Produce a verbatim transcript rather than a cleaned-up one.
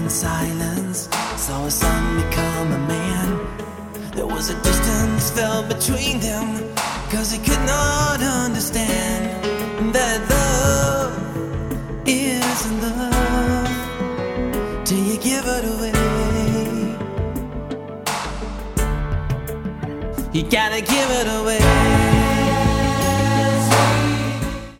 in silence, saw a son become a man. There was a distance fell between them, cause he could not understand that love isn't love till you give it away. You gotta give it away.